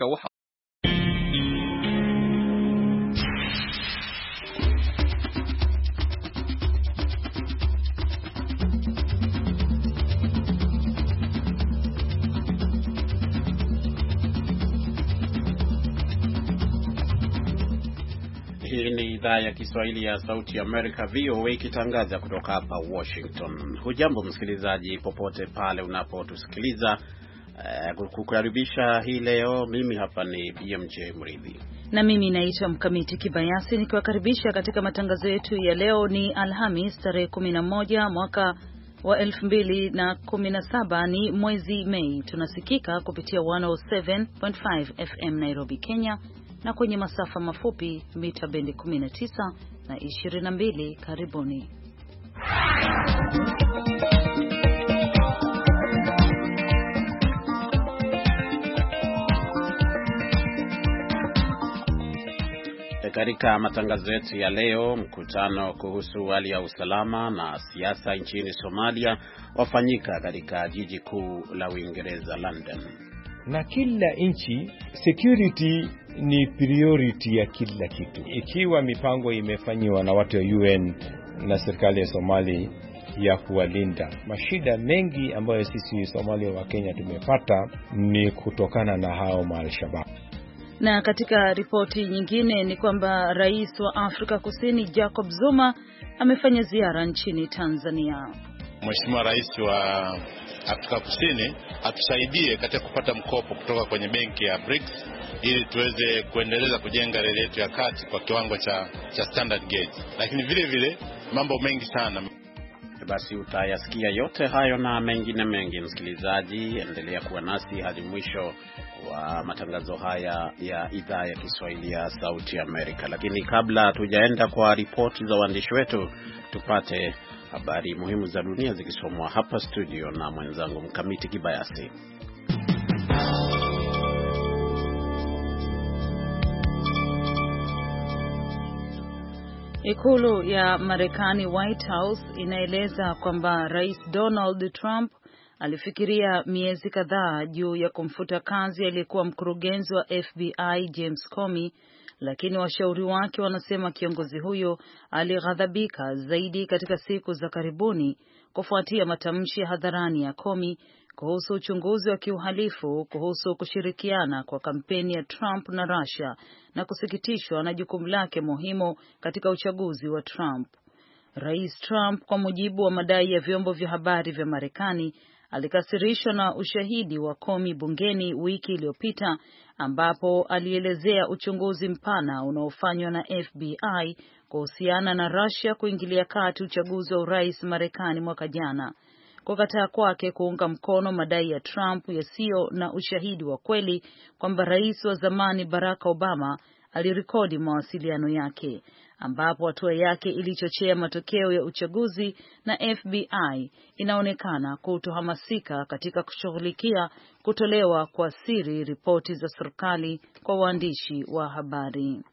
Hii ni idhaa ya Kiswahili ya Sauti ya Amerika, VOA, ikitangaza kutoka hapa Washington. Hujambo msikilizaji popote pale unapotusikiliza. Kukaribisha hii leo, mimi hapa ni BMJ Mridhi. Na mimi naitwa Mkamiti Kibayasi nikiwakaribisha katika matangazo yetu ya leo. Ni Alhamis tarehe 11 mwaka wa 2017, ni mwezi Mei. Tunasikika kupitia 107.5 FM Nairobi, Kenya, na kwenye masafa mafupi mita bendi 19 na 22. Karibuni. Katika matangazo yetu ya leo, mkutano kuhusu hali ya usalama na siasa nchini Somalia wafanyika katika jiji kuu la Uingereza, London. Na kila nchi security ni priority ya kila kitu. Ikiwa mipango imefanywa na watu wa UN na serikali ya Somalia ya kuwalinda, mashida mengi ambayo sisi Somalia wa Kenya tumepata ni kutokana na hao Al-Shabaab. Na katika ripoti nyingine ni kwamba Rais wa Afrika Kusini Jacob Zuma amefanya ziara nchini Tanzania. Mheshimiwa Rais wa Afrika Kusini atusaidie katika kupata mkopo kutoka kwenye benki ya BRICS ili tuweze kuendeleza kujenga reli yetu ya kati kwa kiwango cha standard gauge. Lakini vile vile mambo mengi sana. Basi utayasikia yote hayo na mengine mengi, msikilizaji, endelea kuwa nasi hadi mwisho wa matangazo haya ya idhaa ya Kiswahili ya Sauti Amerika. Lakini kabla tujaenda kwa ripoti za waandishi wetu, tupate habari muhimu za dunia zikisomwa hapa studio na mwenzangu Mkamiti Kibayasi. Ikulu ya Marekani, White House, inaeleza kwamba Rais Donald Trump alifikiria miezi kadhaa juu ya kumfuta kazi aliyekuwa mkurugenzi wa FBI James Comey, lakini washauri wake wanasema kiongozi huyo alighadhabika zaidi katika siku za karibuni kufuatia matamshi hadharani ya Comey kuhusu uchunguzi wa kiuhalifu kuhusu kushirikiana kwa kampeni ya Trump na Russia, na kusikitishwa na jukumu lake muhimu katika uchaguzi wa Trump. Rais Trump, kwa mujibu wa madai ya vyombo vya habari vya Marekani, alikasirishwa na ushahidi wa Comey bungeni wiki iliyopita, ambapo alielezea uchunguzi mpana unaofanywa na FBI kuhusiana na Russia kuingilia kati uchaguzi wa urais Marekani mwaka jana. Kukataa kwake kuunga mkono madai ya Trump yasiyo na ushahidi wa kweli kwamba rais wa zamani Barack Obama alirekodi mawasiliano yake, ambapo hatua yake ilichochea matokeo ya uchaguzi, na FBI inaonekana kutohamasika katika kushughulikia kutolewa kwa siri ripoti za serikali kwa waandishi wa habari.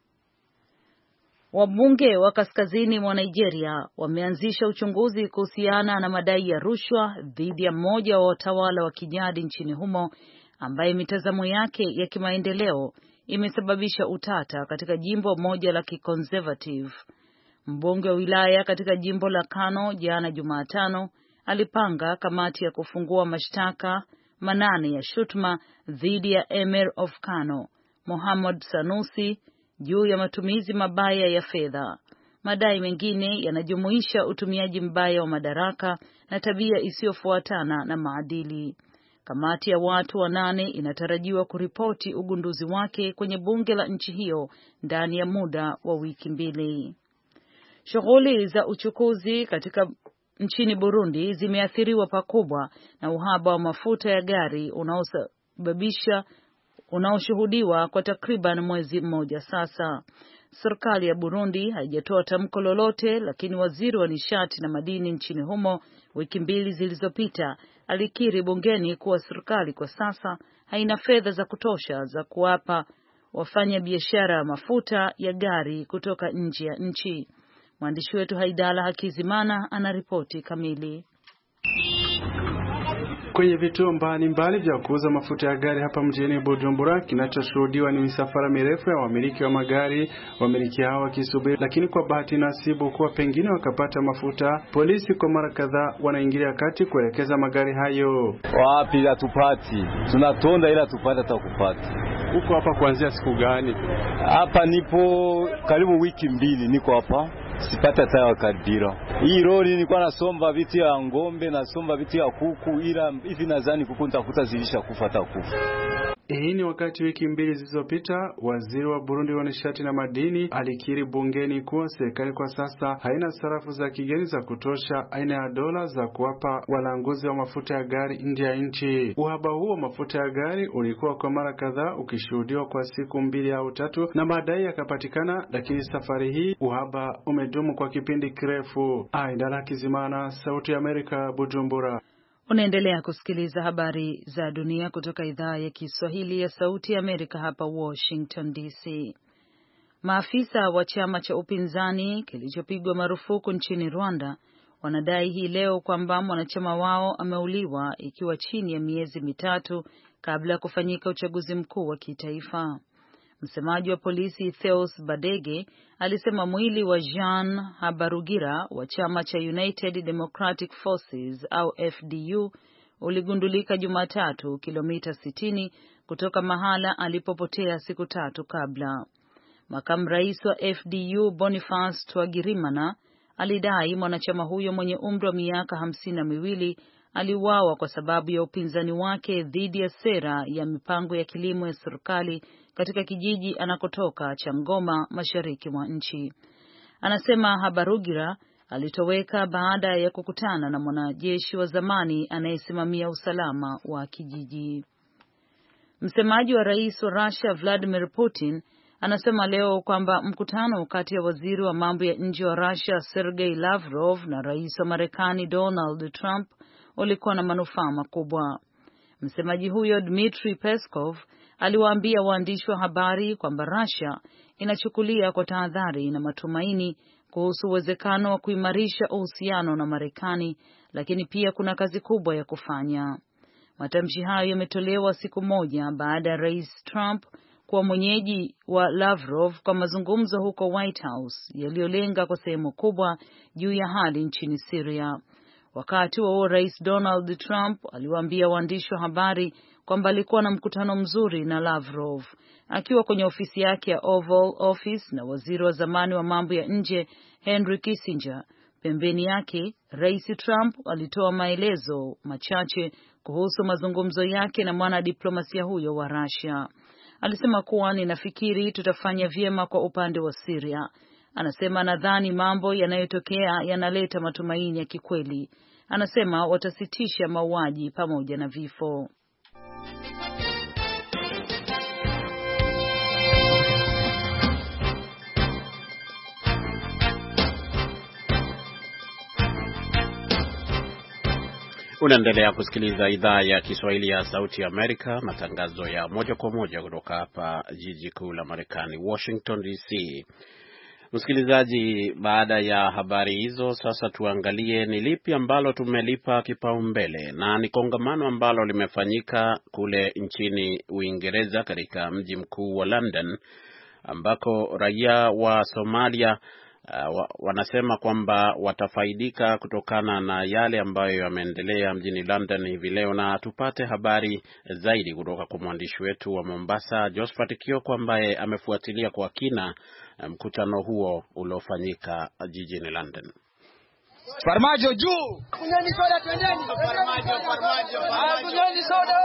Wabunge wa kaskazini mwa Nigeria wameanzisha uchunguzi kuhusiana na madai ya rushwa dhidi ya mmoja wa watawala wa kijadi nchini humo, ambaye mitazamo yake ya kimaendeleo imesababisha utata katika jimbo moja la kiconservative. Mbunge wa wilaya katika jimbo la Kano jana Jumatano alipanga kamati ya kufungua mashtaka 8 ya shutuma dhidi ya Emir of Kano, Muhammad Sanusi, juu ya matumizi mabaya ya fedha. Madai mengine yanajumuisha utumiaji mbaya wa madaraka na tabia isiyofuatana na maadili. Kamati ya watu 8 inatarajiwa kuripoti ugunduzi wake kwenye bunge la nchi hiyo ndani ya muda wa wiki 2. Shughuli za uchukuzi katika nchini Burundi zimeathiriwa pakubwa na uhaba wa mafuta ya gari unaoshuhudiwa kwa takriban mwezi mmoja sasa. Serikali ya Burundi haijatoa tamko lolote, lakini waziri wa nishati na madini nchini humo wiki 2 zilizopita alikiri bungeni kuwa serikali kwa sasa haina fedha za kutosha za kuwapa wafanya biashara ya mafuta ya gari kutoka nje ya nchi. Mwandishi wetu Haidala Hakizimana anaripoti kamili. Kwenye vituo mbalimbali vya kuuza mafuta ya gari hapa mjini Bujumbura, kinachoshuhudiwa ni misafara mirefu ya wamiliki wa magari, wamiliki hao wakisubiri, lakini kwa bahati nasibu kuwa pengine wakapata mafuta, polisi kwa mara kadhaa wanaingilia kati kuelekeza magari hayo. Wapi hatupati, tunatonda ila tupata takupata. Uko hapa kuanzia siku gani? Hapa nipo karibu wiki mbili niko hapa. Sipata tawa kadira. Hii lori nilikuwa nasomba vitu ya ngombe, nasomba vitu ya kuku, ila hivi nadhani kuku nitakuta zilisha kufa takufa. Hii ni wakati wiki mbili zilizopita waziri wa Burundi wa nishati na madini alikiri bungeni kuwa serikali kwa sasa haina sarafu za kigeni za kutosha aina ya dola za kuwapa walanguzi wa mafuta ya gari nje ya nchi. Uhaba huo mafuta ya gari ulikuwa kwa mara kadhaa ukishuhudiwa kwa siku 2 au 3 na baadaye yakapatikana, lakini safari hii uhaba umedumu kwa kipindi kirefu. Aidala Kizimana, Sauti ya Amerika, Bujumbura. Unaendelea kusikiliza habari za dunia kutoka idhaa ya Kiswahili ya Sauti ya Amerika hapa Washington DC. Maafisa wa chama cha upinzani kilichopigwa marufuku nchini Rwanda wanadai hii leo kwamba mwanachama wao ameuliwa ikiwa chini ya miezi 3 kabla ya kufanyika uchaguzi mkuu wa kitaifa. Msemaji wa polisi Theos Badege alisema mwili wa Jean Habarugira wa chama cha United Democratic Forces au FDU uligundulika Jumatatu kilomita 60 kutoka mahala alipopotea siku 3 kabla. Makamu rais wa FDU Boniface Twagirimana alidai mwanachama huyo mwenye umri wa miaka 52 aliuawa kwa sababu ya upinzani wake dhidi ya sera ya mipango ya kilimo ya serikali katika kijiji anakotoka cha Ngoma, mashariki mwa nchi. Anasema Habarugira alitoweka baada ya kukutana na mwanajeshi wa zamani anayesimamia usalama wa kijiji. Msemaji wa rais wa Russia Vladimir Putin anasema leo kwamba mkutano kati ya waziri wa mambo ya nje wa Russia Sergei Lavrov na rais wa Marekani Donald Trump ulikuwa na manufaa makubwa. Msemaji huyo Dmitry Peskov aliwaambia waandishi wa habari kwamba Russia inachukulia kwa tahadhari na matumaini kuhusu uwezekano wa kuimarisha uhusiano na Marekani, lakini pia kuna kazi kubwa ya kufanya. Matamshi hayo yametolewa siku moja baada ya Rais Trump kuwa mwenyeji wa Lavrov kwa mazungumzo huko White House yaliyolenga kwa sehemu kubwa juu ya hali nchini Syria. Wakati wa Rais Donald Trump aliwaambia waandishi wa habari kwamba alikuwa na mkutano mzuri na Lavrov akiwa kwenye ofisi yake ya Oval Office na waziri wa zamani wa mambo ya nje Henry Kissinger. Pembeni yake, Rais Trump alitoa maelezo machache kuhusu mazungumzo yake na mwanadiplomasia huyo wa Russia. Alisema kuwa ninafikiri tutafanya vyema kwa upande wa Syria. Anasema nadhani mambo yanayotokea yanaleta matumaini ya kikweli. Anasema watasitisha mauaji pamoja na vifo. Unaendelea kusikiliza idhaa ya Kiswahili ya Sauti ya Amerika, matangazo ya moja kwa moja kutoka hapa jiji kuu la Marekani, Washington DC. Msikilizaji, baada ya habari hizo, sasa tuangalie ni lipi ambalo tumelipa kipaumbele, na ni kongamano ambalo limefanyika kule nchini Uingereza katika mji mkuu wa London, ambako raia wa Somalia wanasema kwamba watafaidika kutokana na yale ambayo yameendelea mjini London hivi leo. Na tupate habari zaidi kutoka kwa mwandishi wetu wa Mombasa Josephat Kioko, ambaye amefuatilia kwa kina mkutano huo uliofanyika jijini London. Farmajo juu. Kunyeni soda twendeni. Farmajo. Kunyeni soda.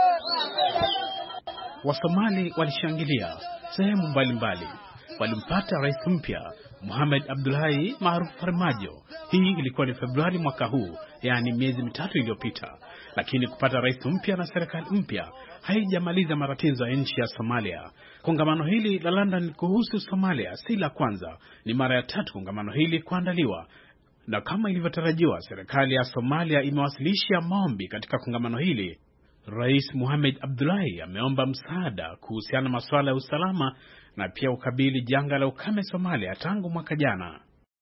Wasomali walishangilia sehemu mbalimbali. Walimpata rais mpya Mohamed Abdullahi maarufu Farmajo. Hii ilikuwa ni Februari mwaka huu, yani miezi 3 iliyopita. Lakini kupata rais mpya na serikali mpya haijamaliza matatizo ya nchi ya Somalia. Kongamano hili la London kuhusu Somalia si la kwanza, ni mara ya 3 kongamano hili kuandaliwa. Na kama ilivyotarajiwa, serikali ya Somalia imewasilisha maombi katika kongamano hili. Rais Mohamed Abdullahi ameomba msaada kuhusiana na masuala ya usalama na pia ukabili janga la ukame Somalia tangu mwaka jana.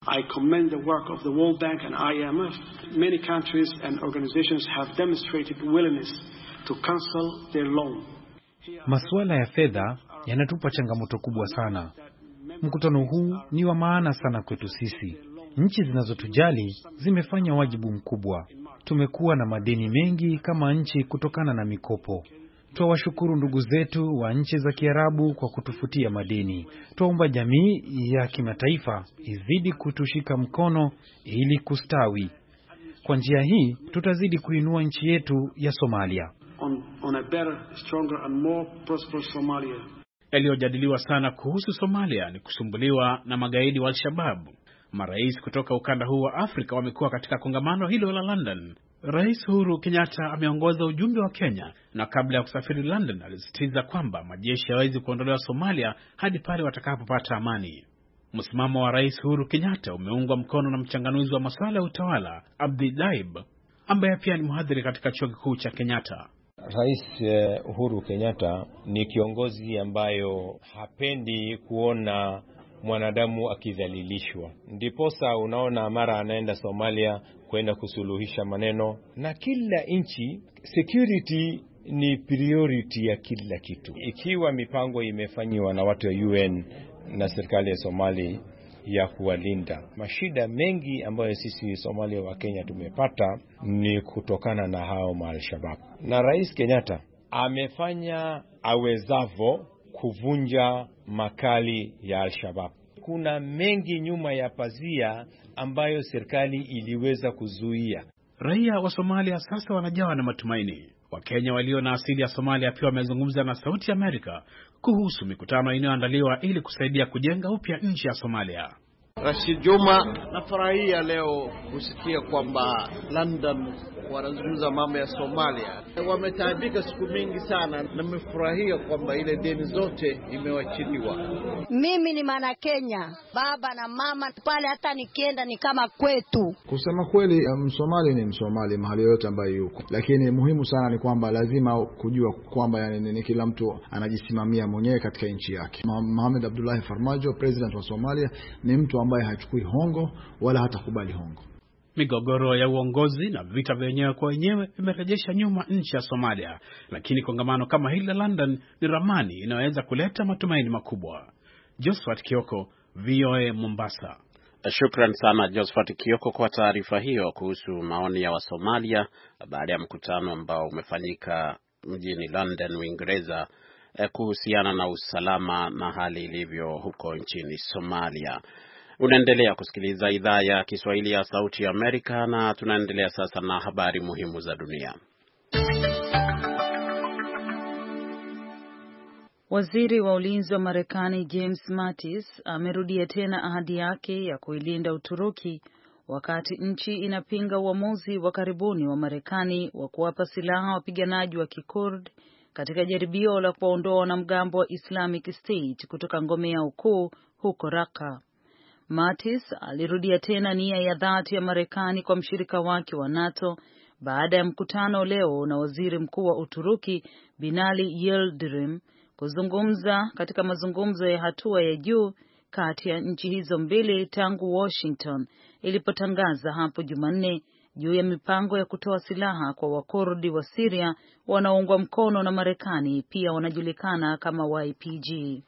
I commend the work of the World Bank and IMF. Many countries and organizations have demonstrated willingness to cancel their loan. Masuala ya fedha yanatupa changamoto kubwa sana. Mkutano huu ni wa maana sana kwetu sisi. Nchi zinazotujali zimefanya wajibu mkubwa. Tumekuwa na madeni mengi kama nchi kutokana na mikopo. Twawashukuru ndugu zetu wa nchi za Kiarabu kwa kutufutia madeni. Twaomba jamii ya kimataifa izidi kutushika mkono ili kustawi. Kwa njia hii tutazidi kuinua nchi yetu ya Somalia. On a better, stronger and more prosperous Somalia. Yaliyojadiliwa sana kuhusu Somalia ni kusumbuliwa na magaidi wa Al-Shabaab. Marais kutoka ukanda huu wa Afrika wamekuwa katika kongamano hilo la London. Rais Uhuru Kenyatta ameongoza ujumbe wa Kenya, na kabla ya kusafiri London alisisitiza kwamba majeshi hawezi kuondolewa Somalia hadi pale watakapopata amani. Msimamo wa Rais Uhuru Kenyatta umeungwa mkono na mchanganuzi wa masuala ya utawala Abdi Daib, ambaye pia ni mhadhiri katika chuo kikuu cha Kenyatta. Rais Uhuru Kenyatta ni kiongozi ambayo hapendi kuona mwanadamu akidhalilishwa. Ndiposa unaona mara anaenda Somalia kwenda kusuluhisha maneno, na kila nchi security ni priority ya kila kitu. Ikiwa mipango imefanywa na watu wa UN na serikali ya Somali ya kuwalinda, mashida mengi ambayo sisi Somalia wa Kenya tumepata ni kutokana na hao Al-Shabaab. Na Rais Kenyatta amefanya awezavo kuvunja makali ya Al-Shabaab. Kuna mengi nyuma ya pazia ambayo serikali iliweza kuzuia. Raia wa Somalia sasa wanajawa na matumaini. Wakenya walio na asili ya Somalia pia wamezungumza na Sauti ya Amerika kuhusu mikutano inayoandaliwa ili kusaidia kujenga upya nchi ya Somalia. Rashid Juma, nafurahia leo kusikia kwamba London wanazungumza mambo ya Somalia. Wametaabika siku mingi sana, na nimefurahia kwamba ile deni zote imewachiliwa. Mimi ni mwana Kenya, baba na mama pale, hata nikienda ni kama kwetu. Kusema kweli, Msomali ni Msomali mahali yote ambayo yuko, lakini muhimu sana ni kwamba lazima kujua kwamba ni kila mtu anajisimamia mwenyewe katika nchi yake. Mohamed Abdullahi Farmajo, president wa Somalia, ni mtu ambaye hachukui hongo wala hatakubali hongo. Migogoro ya uongozi na vita vya wenyewe kwa wenyewe vimerejesha nyuma nchi ya Somalia, lakini kongamano kama hili la London ni ramani inayoweza kuleta matumaini makubwa. Josephat Kioko, VOA Mombasa. Shukran sana Josephat Kioko kwa taarifa hiyo kuhusu maoni ya Wasomalia baada ya mkutano ambao umefanyika mjini London, Uingereza, kuhusiana na usalama na hali ilivyo huko nchini Somalia. Unaendelea kusikiliza idhaa ya Kiswahili ya Sauti ya Amerika, na tunaendelea sasa na habari muhimu za dunia. Waziri wa ulinzi wa Marekani James Mattis amerudia tena ahadi yake ya kuilinda Uturuki wakati nchi inapinga uamuzi wa karibuni wa Marekani wa kuwapa silaha wapiganaji wa Kikurd katika jaribio la kuwaondoa wanamgambo wa Islamic State kutoka ngome yao kuu huko Raqqa. Mattis alirudia tena nia ya dhati ya Marekani kwa mshirika wake wa NATO baada ya mkutano leo na waziri mkuu wa Uturuki Binali Yildirim kuzungumza katika mazungumzo ya hatua ya juu kati ya nchi hizo mbili tangu Washington ilipotangaza hapo Jumanne juu ya mipango ya kutoa silaha kwa Wakurdi wa Syria wanaoungwa mkono na Marekani, pia wanajulikana kama YPG.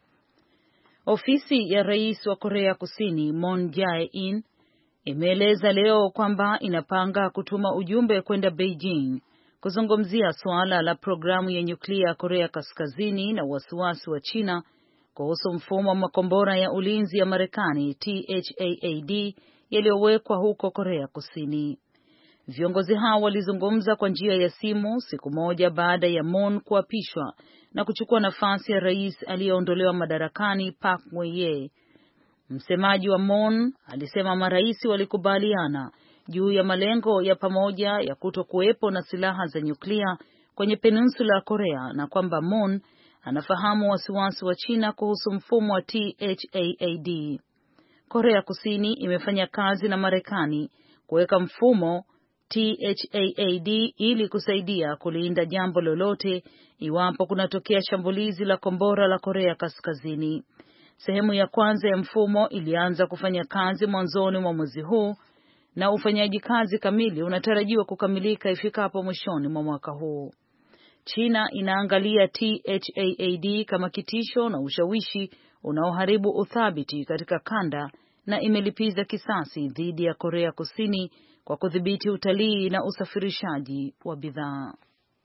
Ofisi ya rais wa Korea Kusini Moon Jae-in imeeleza leo kwamba inapanga kutuma ujumbe kwenda Beijing kuzungumzia suala la programu ya nyuklia ya Korea Kaskazini na wasiwasi wa China kuhusu mfumo wa makombora ya ulinzi ya Marekani THAAD yaliyowekwa huko Korea Kusini. Viongozi hao walizungumza kwa njia ya simu siku moja baada ya Moon kuapishwa na kuchukua nafasi ya rais aliyeondolewa madarakani Park Geun-hye. Msemaji wa Moon alisema marais walikubaliana juu ya malengo ya pamoja ya kutokuwepo na silaha za nyuklia kwenye peninsula ya Korea na kwamba Moon anafahamu wasiwasi wa China kuhusu mfumo wa THAAD. Korea Kusini imefanya kazi na Marekani kuweka mfumo THAAD ili kusaidia kulinda jambo lolote iwapo kunatokea shambulizi la kombora la Korea Kaskazini. Sehemu ya kwanza ya mfumo ilianza kufanya kazi mwanzoni mwa mwezi huu na ufanyaji kazi kamili unatarajiwa kukamilika ifikapo mwishoni mwa mwaka huu. China inaangalia THAAD kama kitisho na ushawishi unaoharibu uthabiti katika kanda na imelipiza kisasi dhidi ya Korea Kusini kwa kudhibiti utalii na usafirishaji wa bidhaa.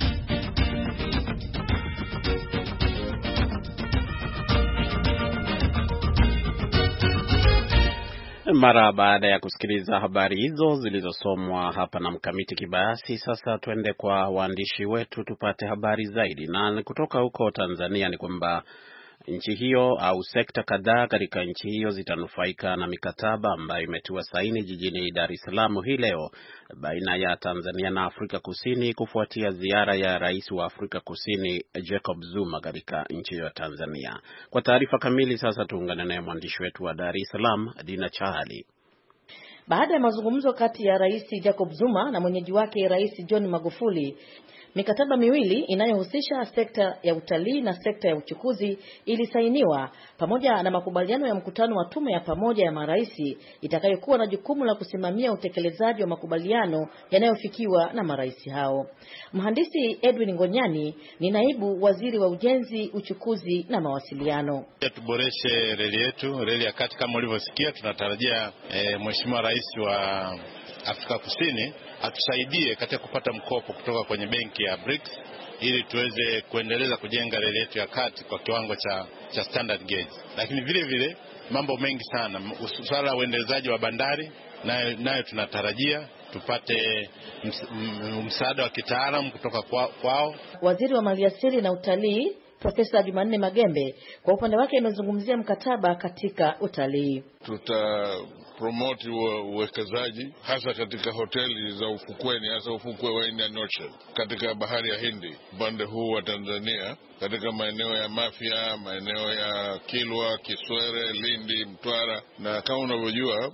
Mara baada ya kusikiliza habari hizo zilizosomwa hapa na Mkamiti Kibayasi, sasa tuende kwa waandishi wetu tupate habari zaidi. Na kutoka huko Tanzania ni kwamba nchi hiyo au sekta kadhaa katika nchi hiyo zitanufaika na mikataba ambayo imetiwa saini jijini Dar es Salaam hii leo baina ya Tanzania na Afrika Kusini kufuatia ziara ya Rais wa Afrika Kusini Jacob Zuma katika nchi ya Tanzania. Kwa taarifa kamili sasa tuungane naye mwandishi wetu wa Dar es Salaam Dina Chahali. Baada ya mazungumzo kati ya Rais Jacob Zuma na mwenyeji wake Rais John Magufuli, mikataba miwili inayohusisha sekta ya utalii na sekta ya uchukuzi ilisainiwa pamoja na makubaliano ya mkutano wa tume ya pamoja ya maraisi itakayokuwa na jukumu la kusimamia utekelezaji wa makubaliano yanayofikiwa na maraisi hao. Mhandisi Edwin Ngonyani ni naibu waziri wa ujenzi, uchukuzi na mawasiliano. Tuboreshe reli yetu, reli ya kati kama ulivyosikia. Tunatarajia Mheshimiwa Rais wa Afrika Kusini atusaidie katika kupata mkopo kutoka kwenye benki ya BRICS ili tuweze kuendeleza kujenga reli yetu ya kati kwa kiwango cha standard gauge. Lakini vile vile mambo mengi sana, swala uendelezaji wa bandari nayo tunatarajia tupate msaada wa kitaalamu kutoka kwao. Waziri wa Maliasili na Utalii Profesa Jumanne Magembe kwa upande wake amezungumzia mkataba katika utalii. Promote uwekezaji hasa katika hoteli za ufukweni, hasa ufukwe wa Indian Ocean katika bahari ya Hindi, upande huu wa Tanzania, katika maeneo ya Mafia, maeneo ya Kilwa, Kiswere, Lindi, Mtwara. Na kama unavyojua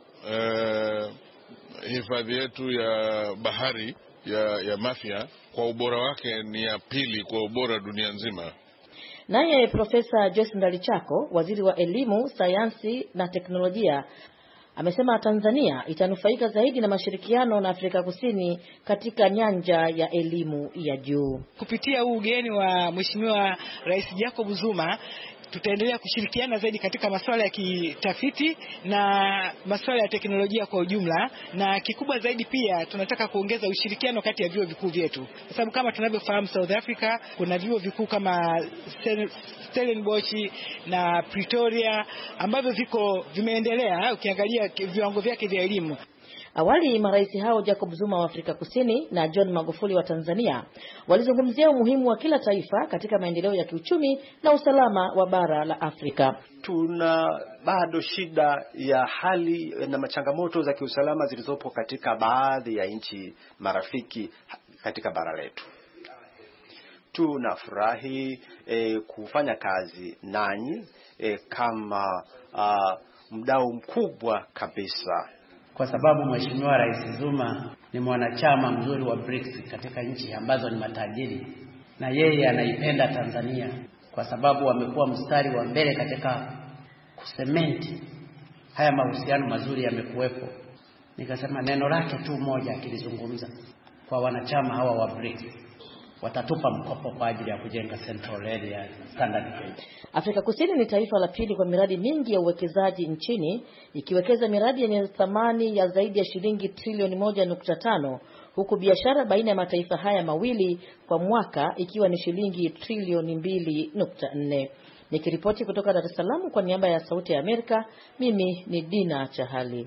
hifadhi yetu ya bahari ya Mafia kwa ubora wake ni ya pili kwa ubora dunia nzima. Naye Profesa Joyce Ndalichako, waziri wa elimu, sayansi na teknolojia, amesema Tanzania itanufaika zaidi na mashirikiano na Afrika Kusini katika nyanja ya elimu ya juu. Kupitia huu ugeni wa Mheshimiwa Rais Jacob Zuma, tutaendelea kushirikiana zaidi katika masuala ya kitafiti na masuala ya teknolojia kwa ujumla, na kikubwa zaidi pia tunataka kuongeza ushirikiano kati ya vyuo vikuu vyetu, kwa sababu kama tunavyofahamu South Africa kuna vyuo vikuu kama Stellenbosch na Pretoria ambavyo vimeendelea ukiangalia viwango vyake vya elimu. Awali marais hao Jacob Zuma wa Afrika Kusini na John Magufuli wa Tanzania walizungumzia umuhimu wa kila taifa katika maendeleo ya kiuchumi na usalama wa bara la Afrika. Tuna bado shida ya hali na machangamoto za kiusalama zilizopo katika baadhi ya nchi marafiki katika bara letu. Tunafurahi kufanya kazi nanyi kama mdau mkubwa kabisa, kwa sababu Mheshimiwa Rais Zuma ni mwanachama mzuri wa BRICS katika nchi ambazo ni matajiri, na yeye anaipenda Tanzania kwa sababu wamekuwa mstari wa mbele katika kusementi haya mahusiano mazuri yamekuwepo. Nikasema neno lake tu moja akilizungumza kwa wanachama hawa wa BRICS, watatupa mkopo kwa ajili ya kujenga Central Area Standard Gauge. Afrika Kusini ni taifa la pili kwa miradi mingi ya uwekezaji nchini, ikiwekeza miradi yenye thamani ya zaidi ya shilingi trilioni 1.5, huku biashara baina ya mataifa haya mawili kwa mwaka ikiwa ni shilingi trilioni 2.4. Nikiripoti kutoka Dar es Salaam kwa niaba ya Sauti ya Amerika, mimi ni Dina Chahali.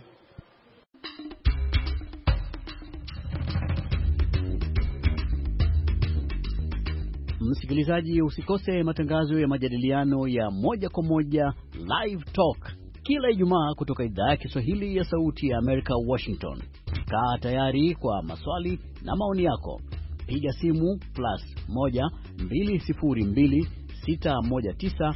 Msikilizaji, usikose matangazo ya majadiliano ya moja kwa moja Live Talk kila Ijumaa kutoka idhaa ya Kiswahili ya Sauti ya Amerika, Washington. Kaa tayari kwa maswali na maoni yako. Piga simu +1 202 619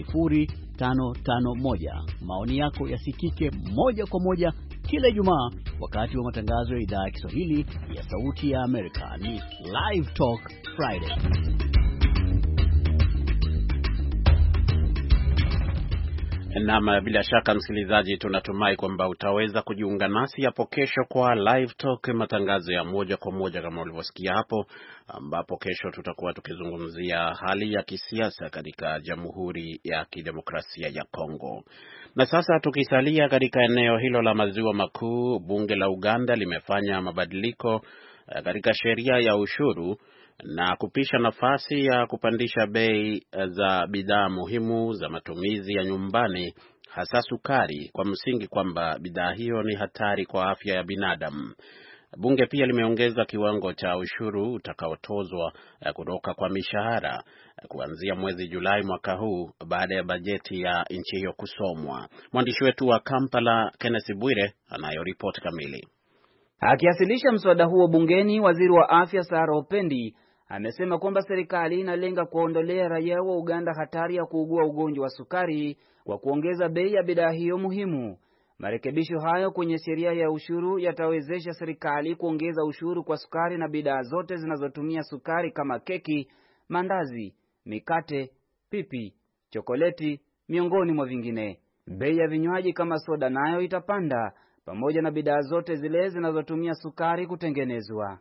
0551. Maoni yako yasikike moja kwa moja kila Ijumaa wakati wa matangazo ya idhaa ya Kiswahili ya Sauti ya Amerika. Ni Live Talk Friday. Na bila shaka msikilizaji, tunatumai kwamba utaweza kujiunga nasi hapo kesho kwa Live Talk, matangazo ya moja kwa moja kama ulivyosikia hapo, ambapo kesho tutakuwa tukizungumzia hali ya kisiasa katika Jamhuri ya Kidemokrasia ya Kongo. Na sasa tukisalia katika eneo hilo la Maziwa Makuu, bunge la Uganda limefanya mabadiliko katika sheria ya ushuru na kupisha nafasi ya kupandisha bei za bidhaa muhimu za matumizi ya nyumbani, hasa sukari, kwa msingi kwamba bidhaa hiyo ni hatari kwa afya ya binadamu. Bunge pia limeongeza kiwango cha ushuru utakaotozwa kutoka kwa mishahara kuanzia mwezi Julai mwaka huu baada ya bajeti ya nchi hiyo kusomwa. Mwandishi wetu wa Kampala Kenneth Bwire anayo ripoti kamili. Akiwasilisha mswada huo bungeni, waziri wa afya Sarah Opendi amesema kwamba serikali inalenga kuondolea raia wa Uganda hatari ya kuugua ugonjwa wa sukari kwa kuongeza bei ya bidhaa hiyo muhimu. Marekebisho hayo kwenye sheria ya ushuru yatawezesha serikali kuongeza ushuru kwa sukari na bidhaa zote zinazotumia sukari kama keki, mandazi, mikate, pipi, chokoleti, miongoni mwa vingine. Bei ya vinywaji kama soda nayo itapanda, pamoja na bidhaa zote zile zinazotumia sukari kutengenezwa.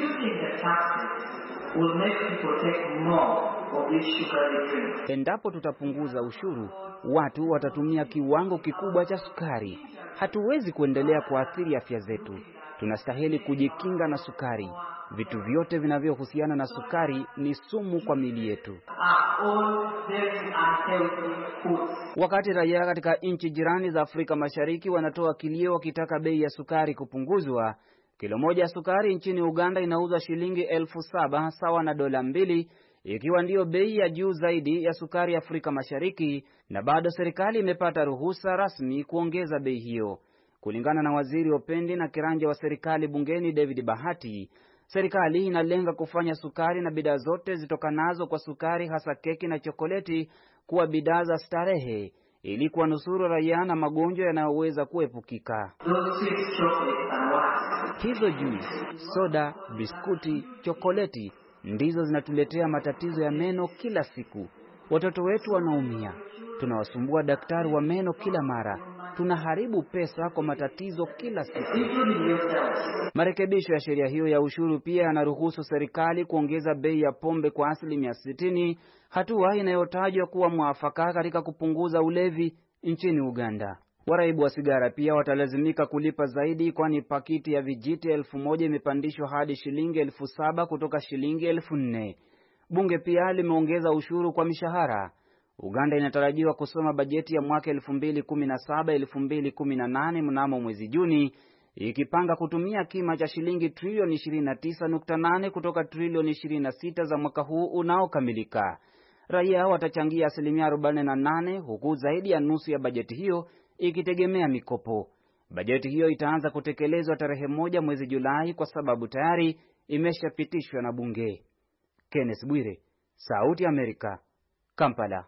Endapo tutapunguza ushuru, watu watatumia kiwango kikubwa cha sukari. Hatuwezi kuendelea kuathiri afya zetu. Tunastahili kujikinga na sukari. Vitu vyote vinavyohusiana na sukari ni sumu kwa miili yetu. Wakati raia katika nchi jirani za Afrika Mashariki wanatoa kilio wakitaka bei ya sukari kupunguzwa, kilo moja ya sukari nchini Uganda inauzwa shilingi 7,000 sawa na dola 2, ikiwa ndiyo bei ya juu zaidi ya sukari Afrika Mashariki, na bado serikali imepata ruhusa rasmi kuongeza bei hiyo. Kulingana na waziri Opendi na kiranja wa serikali bungeni David Bahati, serikali inalenga kufanya sukari na bidhaa zote zitokanazo kwa sukari, hasa keki na chokoleti, kuwa bidhaa za starehe ili kuwanusuru raia na magonjwa yanayoweza kuepukika. Hizo juice, soda, biskuti, chokoleti ndizo zinatuletea matatizo ya meno kila siku. Watoto wetu wanaumia. Tunawasumbua daktari wa meno kila mara. Tunaharibu pesa kwa matatizo kila siku. Marekebisho ya sheria hiyo ya ushuru pia yanaruhusu serikali kuongeza bei ya pombe kwa 60%, hatua inayotajwa kuwa mwafaka katika kupunguza ulevi nchini Uganda. Waraibu wa sigara pia watalazimika kulipa zaidi, kwani pakiti ya vijiti 1,000 imepandishwa hadi shilingi 7,000 kutoka shilingi 4,000. Bunge pia limeongeza ushuru kwa mishahara. Uganda inatarajiwa kusoma bajeti ya mwaka 2017-2018 mnamo mwezi Juni, ikipanga kutumia kima cha shilingi trilioni 29.8 kutoka trilioni 26 za mwaka huu unaokamilika. Raia watachangia 48%, huku zaidi ya nusu ya bajeti hiyo ikitegemea mikopo. Bajeti hiyo itaanza kutekelezwa tarehe 1 mwezi Julai kwa sababu tayari imeshapitishwa na bunge. Kenneth Bwire, Sauti ya Amerika, Kampala.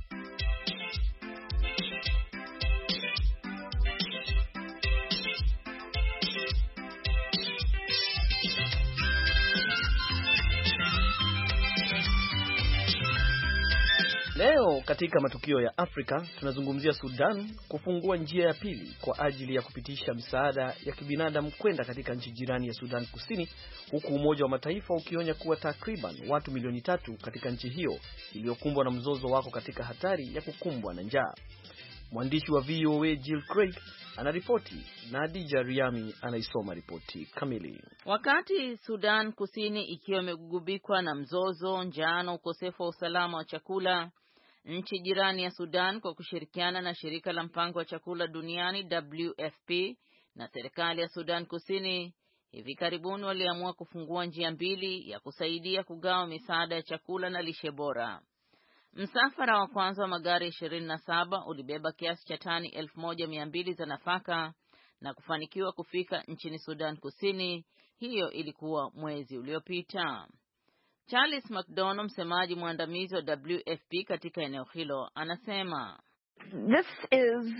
Leo katika matukio ya Afrika tunazungumzia Sudan kufungua njia ya pili kwa ajili ya kupitisha misaada ya kibinadamu kwenda katika nchi jirani ya Sudan Kusini, huku Umoja wa Mataifa ukionya kuwa takriban watu milioni 3 katika nchi hiyo iliyokumbwa na mzozo wako katika hatari ya kukumbwa na njaa. Mwandishi wa VOA Jill Craig anaripoti na Adija Riami anaisoma ripoti kamili. Wakati Sudan Kusini ikiwa imegubikwa na mzozo, njaa na ukosefu wa usalama wa chakula, nchi jirani ya Sudan kwa kushirikiana na shirika la mpango wa chakula duniani WFP na serikali ya Sudan Kusini hivi karibuni waliamua kufungua njia mbili ya kusaidia kugawa misaada ya chakula na lishe bora. Msafara wa kwanza wa magari 27 ulibeba kiasi cha tani 1,200 za nafaka na kufanikiwa kufika nchini Sudan Kusini. Hiyo ilikuwa mwezi uliopita. Charles McDonald, msemaji mwandamizi wa WFP katika eneo hilo, anasema This is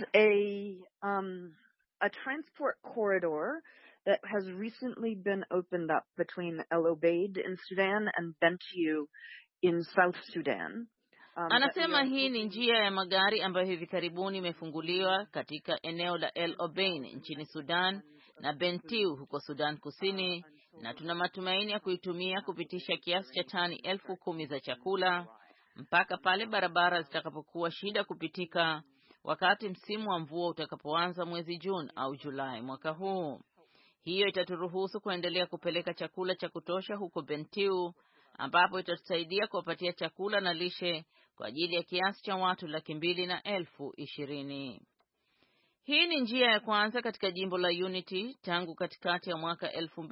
a transport corridor that has recently been opened up between El Obeid in Sudan and Bentiu in South Sudan. Anasema hii ni njia ya magari ambayo hivi karibuni imefunguliwa katika eneo la El Obeid nchini Sudan na Bentiu huko Sudan Kusini, na tuna matumaini ya kuitumia kupitisha kiasi cha tani 10,000 za chakula mpaka pale barabara zitakapokuwa shida kupitika wakati msimu wa mvua utakapoanza mwezi Juni au Julai mwaka huu. Hiyo itaturuhusu kuendelea kupeleka chakula cha kutosha huko Bentiu, ambapo itatusaidia kuwapatia chakula na lishe kwa ajili ya kiasi cha watu 220,000. Hii ni njia ya kwanza katika jimbo la Unity tangu katikati ya mwaka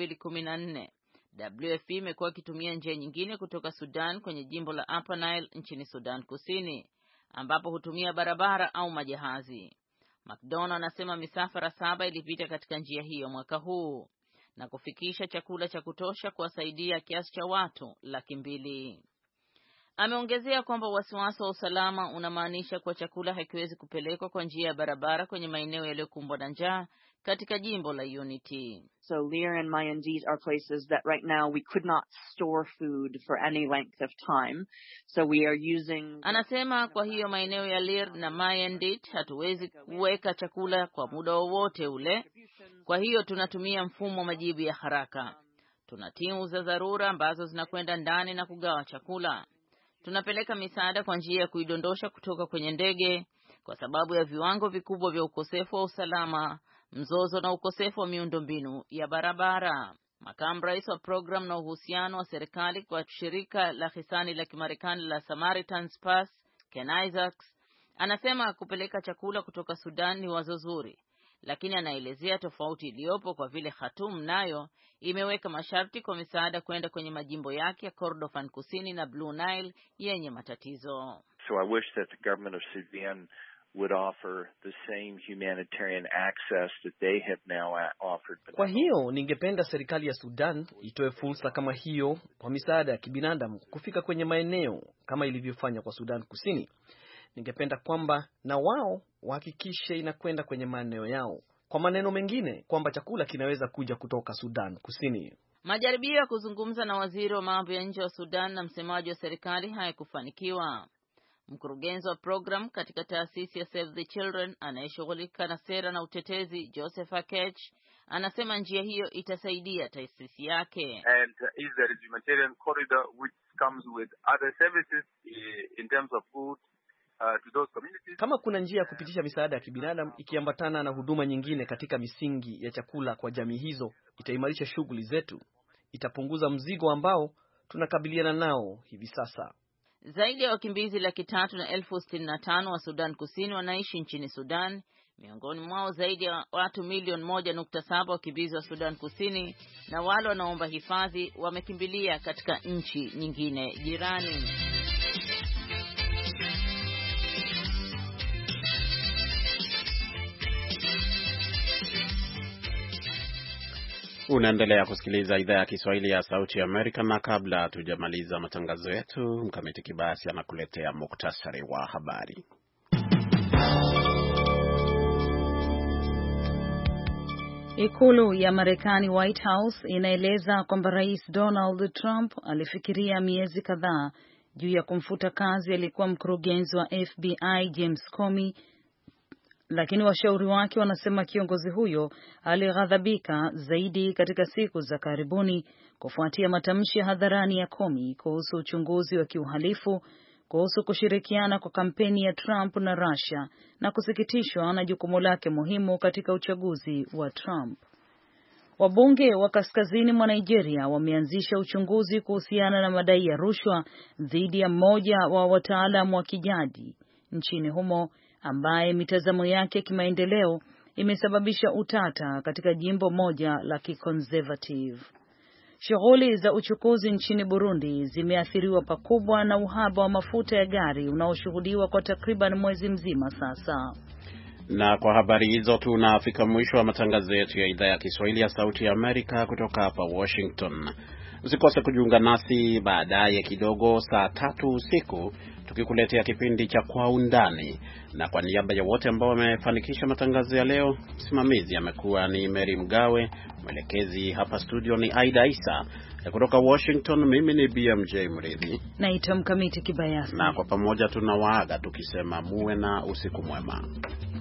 2014. WFP imekuwa ikitumia njia nyingine kutoka Sudan kwenye jimbo la Upper Nile nchini Sudan Kusini, ambapo hutumia barabara au majahazi. McDonald anasema misafara 7 ilipita katika njia hiyo mwaka huu na kufikisha chakula cha kutosha kuwasaidia kiasi cha watu 200,000. Ameongezea kwamba wasiwasi wa usalama unamaanisha kwa chakula hakiwezi kupelekwa kwa njia ya barabara kwenye maeneo yaliyokumbwa na njaa katika jimbo la Unity. So Lear and Mayandit are places that right now we could not store food for any length of time. So we are using... Anasema kwa hiyo maeneo ya Lear na Mayandit hatuwezi kuweka chakula kwa muda wowote ule. Kwa hiyo tunatumia mfumo wa majibu ya haraka. Tuna timu za dharura ambazo zinakwenda ndani na kugawa chakula. Tunapeleka misaada kwa njia ya kuidondosha kutoka kwenye ndege kwa sababu ya viwango vikubwa vya ukosefu wa usalama, mzozo na ukosefu wa miundombinu ya barabara. Makamu rais wa program na uhusiano wa serikali kwa shirika la hisani la Kimarekani la Samaritan's Purse, Ken Isaacs, anasema kupeleka chakula kutoka Sudan ni wazo zuri, lakini anaelezea tofauti iliyopo kwa vile Khartoum nayo imeweka masharti kwa misaada kwenda kwenye majimbo yake ya Kordofan Kusini na Blue Nile yenye matatizo. So I wish that the government of Sudan would offer the same humanitarian access that they have now offered. Kwa hiyo ningependa serikali ya Sudan itoe fursa kama hiyo kwa misaada ya kibinadamu kufika kwenye maeneo kama ilivyofanya kwa Sudan Kusini. Ningependa kwamba na wao wahakikishe inakwenda kwenye maeneo yao. Kwa maneno mengine, kwamba chakula kinaweza kuja kutoka Sudan Kusini. Majaribio ya kuzungumza na waziri wa mambo ya nje wa Sudan na msemaji wa serikali hayakufanikiwa. Mkurugenzi wa program katika taasisi ya Save the Children anayeshughulika na sera na utetezi, Joseph Akech, anasema njia hiyo itasaidia taasisi yake. And if there is humanitarian corridor which comes with other services in terms of food to those communities. Kama kuna njia ya kupitisha misaada ya kibinadamu ikiambatana na huduma nyingine katika misingi ya chakula kwa jamii hizo, itaimarisha shughuli zetu, itapunguza mzigo ambao tunakabiliana nao hivi sasa. Zaidi ya wakimbizi 365,000 wa Sudan Kusini wanaishi nchini Sudan. Miongoni mwao zaidi ya watu milioni 1.7 wakimbizi wa Sudan Kusini na wale wanaomba hifadhi wamekimbilia katika nchi nyingine jirani. Unaendelea kusikiliza idhaa ya Kiswahili ya Sauti ya Amerika, na kabla hatujamaliza matangazo yetu, Mkamiti Kibayasi anakuletea muktasari wa habari. Ikulu ya Marekani, White House, inaeleza kwamba Rais Donald Trump alifikiria miezi kadhaa juu ya kumfuta kazi aliyekuwa mkurugenzi wa FBI James Comey, lakini washauri wake wanasema kiongozi huyo alighadhabika zaidi katika siku za karibuni kufuatia matamshi hadharani ya Comey kuhusu uchunguzi wa kiuhalifu, kuhusu kushirikiana kwa kampeni ya Trump na Russia, na kusikitishwa na jukumu lake muhimu katika uchaguzi wa Trump. Wabunge wa kaskazini mwa Nigeria wameanzisha uchunguzi kuhusiana na madai ya rushwa dhidi ya mmoja wa wataalamu wa kijadi nchini humo ambaye mitazamo yake kimaendeleo imesababisha utata katika jimbo moja la kiconservative. Shughuli za uchukuzi nchini Burundi zimeathiriwa pakubwa na uhaba wa mafuta ya gari unaoshuhudiwa kwa takriban mwezi mzima sasa. Na kwa habari hizo tunafika mwisho wa matangazo yetu ya idhaa ya Kiswahili ya Sauti ya Amerika kutoka hapa Washington. Usikose kujiunga nasi baadaye kidogo saa 3 usiku tukikuletea kipindi cha Kwa Undani. Na kwa niaba ya wote ambao wamefanikisha matangazo ya leo, msimamizi amekuwa ni Mary Mgawe, mwelekezi hapa studio ni Aida Isa. Kutoka Washington, mimi ni BMJ Mridhi. Naitwa Mkamiti Kibayasi. Na kwa pamoja tunawaaga tukisema muwe na usiku mwema.